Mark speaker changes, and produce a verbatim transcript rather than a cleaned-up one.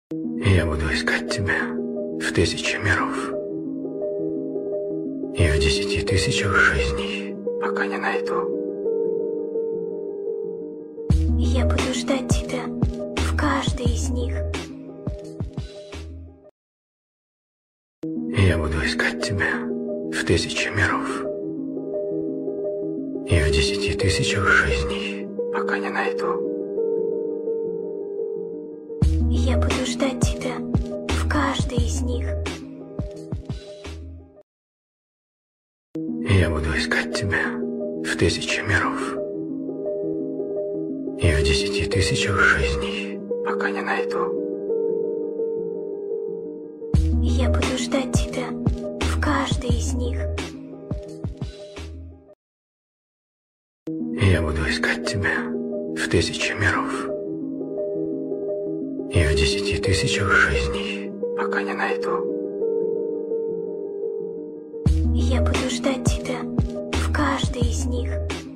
Speaker 1: Я буду искать тебя в тысячи миров и в десяти тысячах жизней, пока не найду.
Speaker 2: Я буду ждать тебя в каждой из них.
Speaker 1: Я буду искать тебя в тысячи миров и в десяти тысячах жизней, пока не найду.
Speaker 2: Я буду ждать тебя в каждой из них.
Speaker 1: Я буду искать тебя в тысячи миров и в десяти тысячах жизней, пока не найду.
Speaker 2: Я буду ждать тебя в каждой из них.
Speaker 1: Я буду искать тебя в тысячи миров и в десяти тысячах жизней, пока не найду.
Speaker 2: Я буду ждать тебя в каждой из них.